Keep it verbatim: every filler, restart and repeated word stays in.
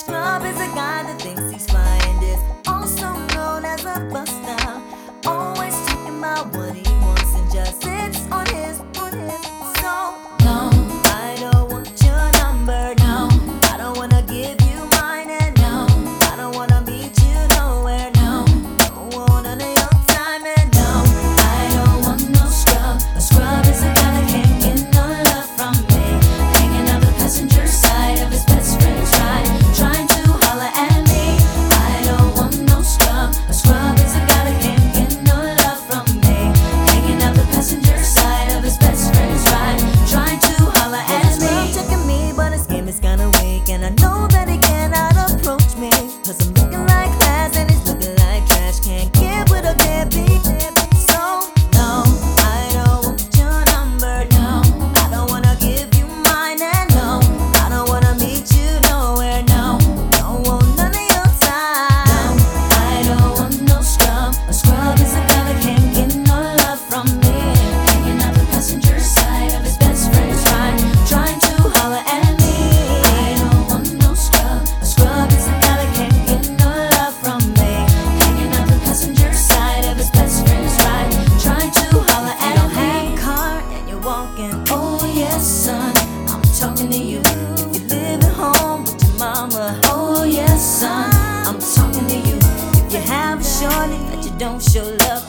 Scrub is a guy that thinks he's fly and is also known as a buster. Always talking about what he wants and just sits on his, on his. So no, I don't want your number. No, I don't wanna give you mine, and no, I don't wanna meet you nowhere. No, don't want none of your time, and no, I don't want no scrub. A scrub is a guy that can't get no love from me, hanging out the passenger side of his best friend's ride, trying to holler at me. I don't want no scrub. A scrub is a guy that can't get no love from me, hanging out the passenger side of his best friend's ride, trying to holler at me. He's checking me, but his game is kinda weak, and I know that he cannot approach me, cause I'm looking like class and he's looking like trash. Can't get with a deadbeat. So no, I don't want your number. No, I don't wanna give you mine, and no, I don't wanna meet you nowhere. No, don't want none of your time. No, I don't want no scrub. A scrub is a guy that can't get no love from me, hanging out the passenger side of his best friend's ride, trying to holler at me. I don't want no scrub. A scrub is a guy that can't get no love from me, hanging out the passenger side of his best friend's ride, trying to holler at me. You don't have a car and you're walking. Oh yes, son, I'm talking to you. If you live at home with your mama. Oh yes, son, I'm talking to you. If you have a shorty that you don't show love,